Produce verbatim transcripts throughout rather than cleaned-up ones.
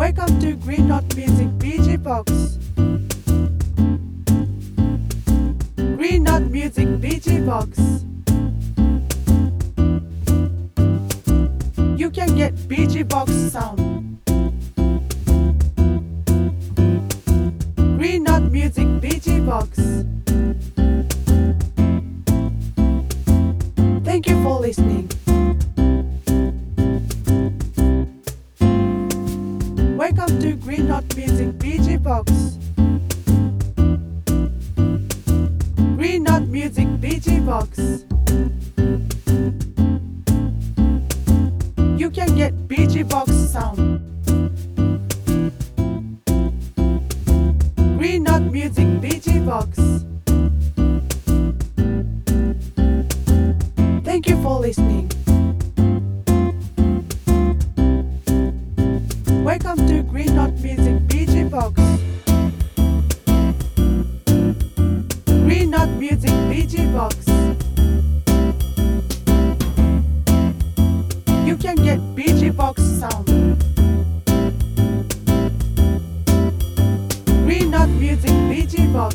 Welcome to Green Note Music B G Box. Green Note Music B G Box. You can get B G Box sound. Green Note Music B G Box. Thank you for listening. Welcome to Green Note Music B G Box. Green Note Music B G Box. You can get B G Box sound. Green Note Music B G Box. Thank you for listening. Welcome to Green Note Music B G Box. Green Note Music B G Box. You can get B G Box sound. Green Note Music B G Box.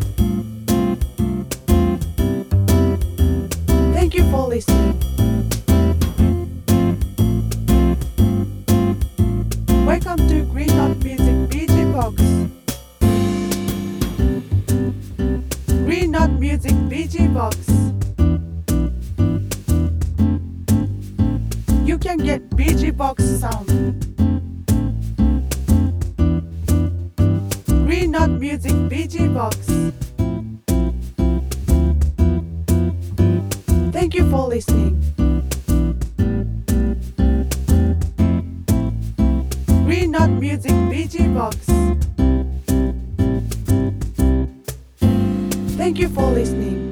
Thank you for listening. Welcome to Green Note Music B G Box. Green Note Music B G Box. You can get B G Box sound. Green Note Music B G Box. Thank you for listening. Green Note Music B G Box. Thank you for listening.